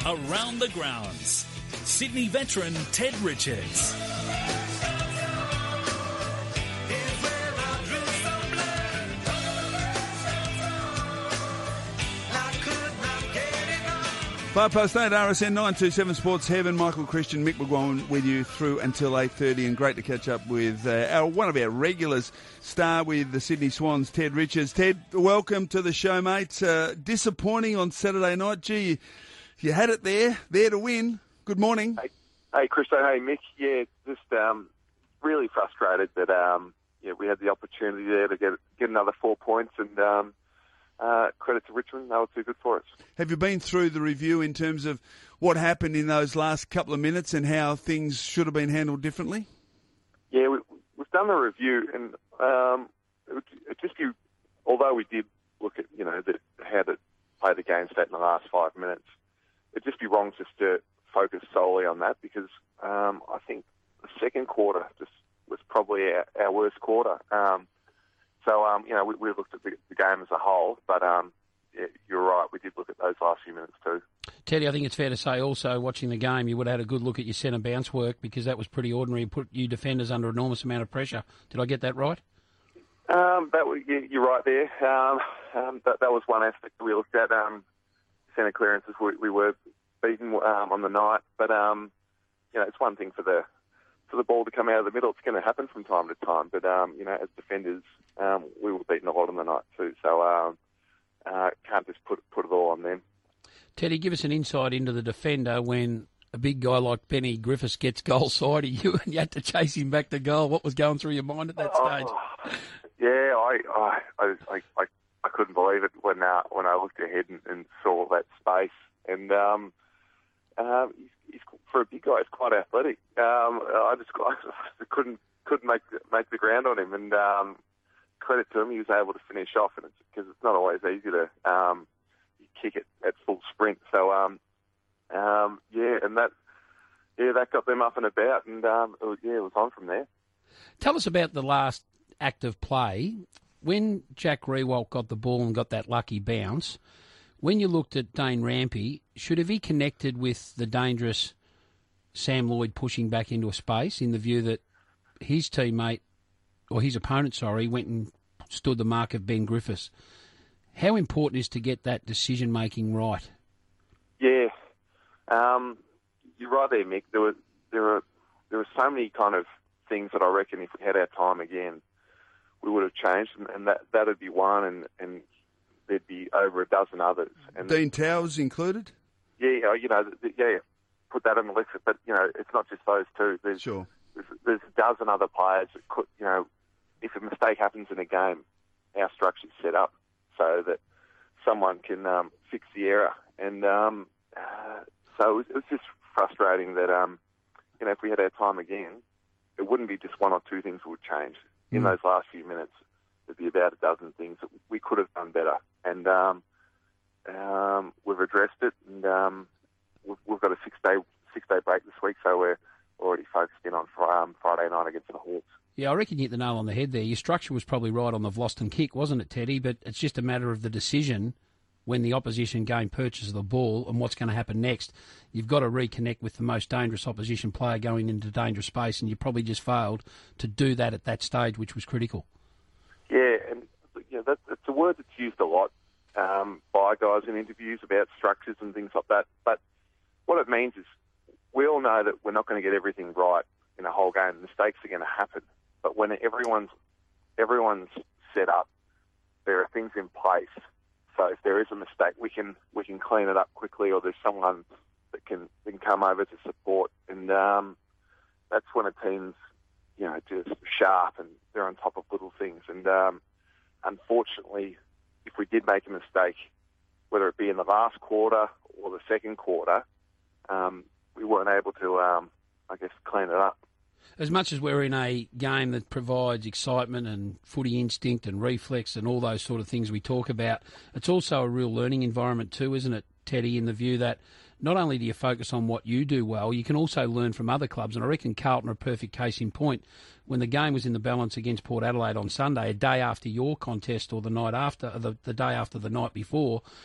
Around the grounds. Sydney veteran Ted Richards. Five past 8, RSN 927 Sports Heaven. Michael Christian, Mick McGuan with you through until 8:30, and great to catch up with one of our regulars, star with the Sydney Swans, Ted Richards. Ted, welcome to the show, mate. Disappointing on Saturday night. Gee, you had it there to win. Good morning. Hey Christo, hey Mick. Yeah, just really frustrated that we had the opportunity there to get another 4 points, and credit to Richmond, they were too good for us. Have you been through the review in terms of what happened in those last couple of minutes and how things should have been handled differently? Yeah, we've done the review, and it just although we did look at how to play the game state in the last 5 minutes, it'd just be wrong just to focus solely on that, because I think the second quarter just was probably our worst quarter. We looked at the game as a whole, but you're right, we did look at those last few minutes too. Teddy, I think it's fair to say also, watching the game, you would have had a good look at your centre bounce work, because that was pretty ordinary and put you defenders under an enormous amount of pressure. Did I get that right? You're right there. That was one aspect that we looked at. Centre clearances, we were beaten on the night, but it's one thing for the ball to come out of the middle. It's going to happen from time to time, but as defenders, we were beaten a lot on the night too, so can't just put it all on them. Teddy, give us an insight into the defender when a big guy like Benny Griffiths gets goal side of you and you had to chase him back to goal. What was going through your mind at that stage? Yeah, I couldn't believe it when I looked ahead and saw that space, and he's, for a big guy, he's quite athletic. I couldn't make the ground on him, and credit to him, he was able to finish off, and because it's not always easy to kick it at full sprint. So that got them up and about, and it was on from there. Tell us about the last act of play. When Jack Riewoldt got the ball and got that lucky bounce, when you looked at Dane Rampy, should have he connected with the dangerous Sam Lloyd pushing back into a space, in the view that his teammate, or his opponent, went and stood the mark of Ben Griffiths? How important is to get that decision-making right? Yeah, you're right there, Mick. There were so many kind of things that I reckon if we had our time again, we would have changed, and that'd be one, and there'd be over a dozen others. And Dean Towers included? Yeah, put that on the list. But it's not just those two. There's a dozen other players that could, if a mistake happens in a game, our structure's set up so that someone can fix the error. And so it was just frustrating that if we had our time again, it wouldn't be just one or two things that would change. In those last few minutes, there'd be about a dozen things that we could have done better. And we've addressed it, and we've got a six-day break this week, so we're already focused in on Friday night against the Hawks. Yeah, I reckon you hit the nail on the head there. Your structure was probably right on the Vlosten kick, wasn't it, Teddy? But it's just a matter of the decision when the opposition gain purchase of the ball and what's going to happen next. You've got to reconnect with the most dangerous opposition player going into dangerous space, and you probably just failed to do that at that stage, which was critical. Yeah, and that's a word that's used a lot by guys in interviews about structures and things like that. But what it means is we all know that we're not going to get everything right in a whole game. Mistakes are going to happen. But when everyone's set up, there are things in place. So if there is a mistake, we can clean it up quickly, or there's someone that can come over to support. And that's when a team's just sharp and they're on top of little things. And unfortunately, if we did make a mistake, whether it be in the last quarter or the second quarter, we weren't able to, clean it up. As much as we're in a game that provides excitement and footy instinct and reflex and all those sort of things we talk about, it's also a real learning environment too, isn't it, Teddy, in the view that not only do you focus on what you do well, you can also learn from other clubs. And I reckon Carlton are a perfect case in point. When the game was in the balance against Port Adelaide on Sunday, a day after your contest or the night after, the day after the night before,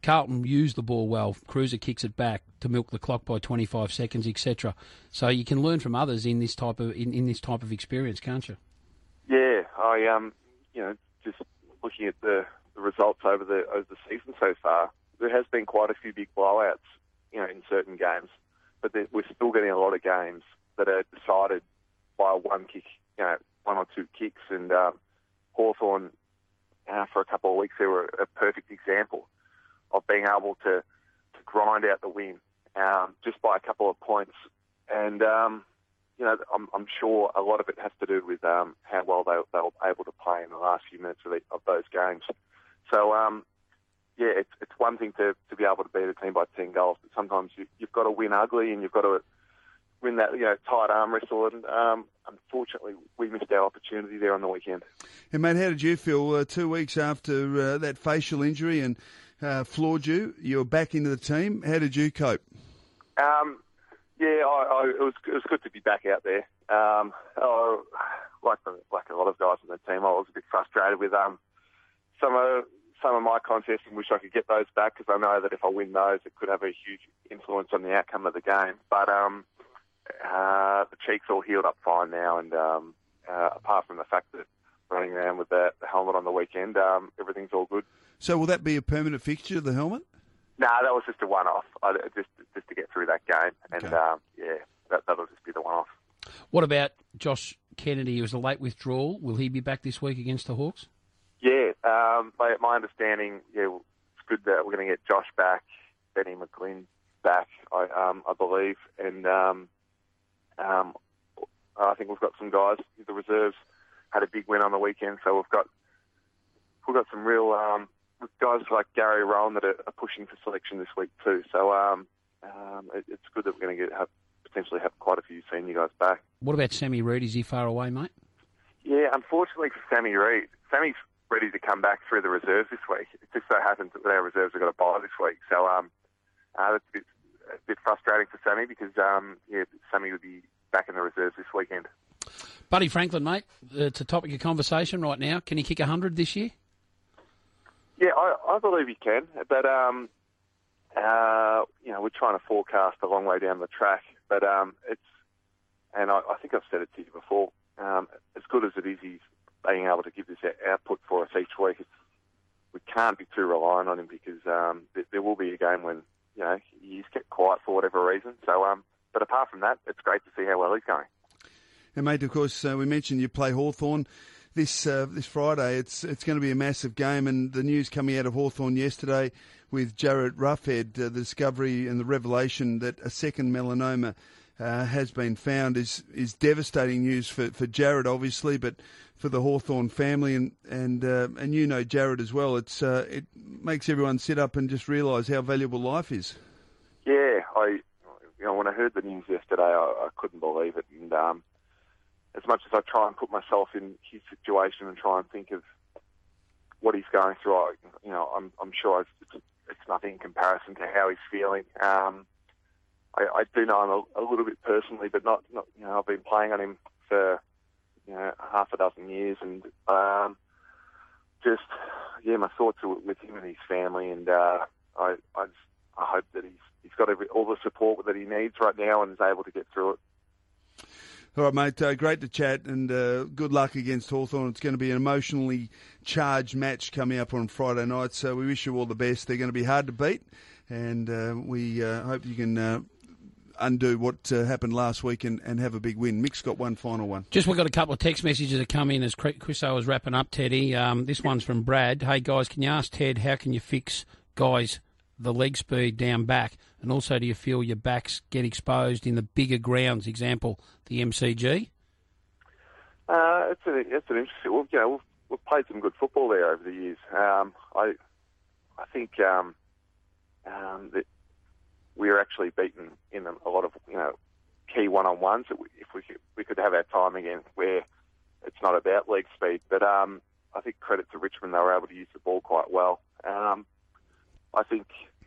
Carlton used the ball well. Cruiser kicks it back to milk the clock by 25 seconds, etc. So you can learn from others in this type of in this type of experience, can't you? Yeah, just looking at the results over the season so far, there has been quite a few big blowouts, in certain games, but we're still getting a lot of games that are decided by one kick, one or two kicks, and Hawthorn, for a couple of weeks, they were a perfect example of being able to grind out the win just by a couple of points. And, I'm sure a lot of it has to do with how well they were able to play in the last few minutes of those games. So, it's one thing to be able to beat a team by 10 goals, but sometimes you've got to win ugly and you've got to win that tight arm wrestle. And unfortunately, we missed our opportunity there on the weekend. And mate, how did you feel 2 weeks after that facial injury and floored you? You were back into the team. How did you cope? It was good to be back out there. Like a lot of guys on the team, I was a bit frustrated with some of my contests and wish I could get those back, because I know that if I win those, it could have a huge influence on the outcome of the game. But the cheeks all healed up fine now, and apart from the fact that running around with the helmet on the weekend, everything's all good. So will that be a permanent fixture, the helmet? No, that was just a one-off, just to get through that game, and that'll just be the one-off. What about Josh Kennedy? He was a late withdrawal. Will he be back this week against the Hawks? Yeah, my understanding, it's good that we're going to get Josh back, Benny McGlynn back, I believe, and I think we've got some guys. The reserves had a big win on the weekend, so we've got some real guys like Gary Rowan that are pushing for selection this week too. So it's good that we're going to potentially have quite a few senior guys back. What about Sammy Reid? Is he far away, mate? Yeah, unfortunately for Sammy Reid, Sammy's ready to come back through the reserves this week. It just so happens that our reserves have got a bye this week. So that's a bit frustrating for Sammy, because Sammy would be back in the reserves this weekend. Buddy Franklin, mate, it's a topic of conversation right now. Can he kick 100 this year? Yeah, I believe he can, but we're trying to forecast a long way down the track. But I think I've said it to you before. As good as it is, he's being able to give this output for us each week. We can't be too reliant on him, because there will be a game when he's kept quiet for whatever reason. So, but apart from that, it's great to see how well he's going. And mate, of course, we mentioned you play Hawthorn this Friday. It's going to be a massive game, and the news coming out of Hawthorn yesterday with Jarrett Roughead, the discovery and the revelation that a second melanoma has been found is devastating news for Jarrett, obviously, but for the Hawthorn family, and Jarrett as well. It makes everyone sit up and just realise how valuable life is. Yeah, when I heard the news yesterday, I couldn't believe it, and as much as I try and put myself in his situation and try and think of what he's going through, I'm sure it's nothing in comparison to how he's feeling. I do know him a little bit personally, but not I've been playing on him for half a dozen years, and my thoughts are with him and his family, and I hope that he's got all the support that he needs right now and is able to get through it. All right, mate, great to chat, and good luck against Hawthorn. It's going to be an emotionally charged match coming up on Friday night, so we wish you all the best. They're going to be hard to beat, and we hope you can undo what happened last week and have a big win. Mick's got one final one. We've got a couple of text messages that come in as Chriso was wrapping up, Teddy. This one's from Brad. Hey, guys, can you ask Ted, how can you fix, guys, the leg speed down back? And also, do you feel your backs get exposed in the bigger grounds, example, the MCG? It's an interesting... We've played some good football there over the years. I think that we're actually beaten in a lot of key one-on-ones. If we could have our time again where it's not about leg speed, but I think credit to Richmond, they were able to use the ball quite well. I think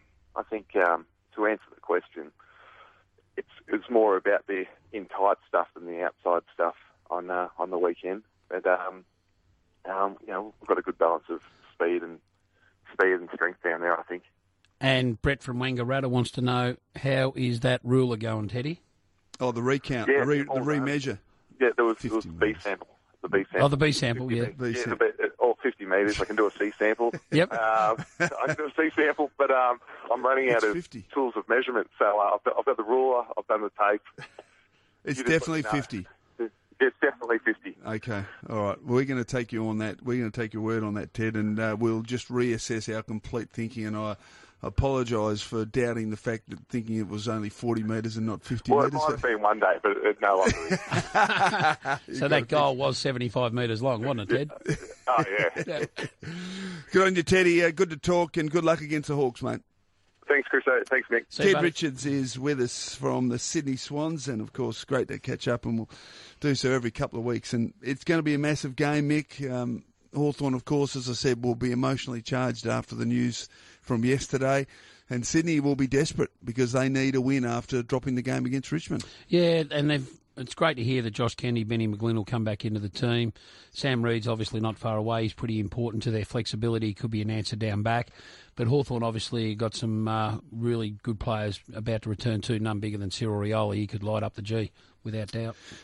to answer the question, it's more about the in-tight stuff than the outside stuff on the weekend. But we've got a good balance of speed and strength down there, I think. And Brett from Wangaratta wants to know, how is that ruler going, Teddy? Oh, the recount, Yeah, the remeasure. Yeah, there was the B sample. The B sample. Oh, the B sample, yeah. Or 50 metres. I can do a C sample. Yep. I can do a C sample, but I'm running out of 50. tools of measurement. So I've got the ruler, I've done the tape. It's You just definitely let me know. 50. It's definitely 50. Okay, all right. We're going to take you on that. We're going to take your word on that, Ted, and we'll just reassess our complete thinking. And I apologise for doubting the fact that thinking it was only 40 metres and not 50 Well, metres. it might have been one day, but it no longer is. So that goal was 75 metres long, wasn't it, Ted? Oh, yeah. Good on you, Teddy. Good to talk, and good luck against the Hawks, mate. Thanks, Chris. Thanks, Mick. See you, Ted buddy. Richards is with us from the Sydney Swans, and of course, great to catch up, and we'll do so every couple of weeks. And it's going to be a massive game, Mick. Hawthorn, of course, as I said, will be emotionally charged after the news from yesterday, and Sydney will be desperate because they need a win after dropping the game against Richmond. Yeah, and it's great to hear that Josh Kennedy, Benny McGlynn will come back into the team. Sam Reed's obviously not far away. He's pretty important to their flexibility. Could be an answer down back. But Hawthorn obviously got some really good players about to return too, none bigger than Cyril Rioli. He could light up the G, without doubt.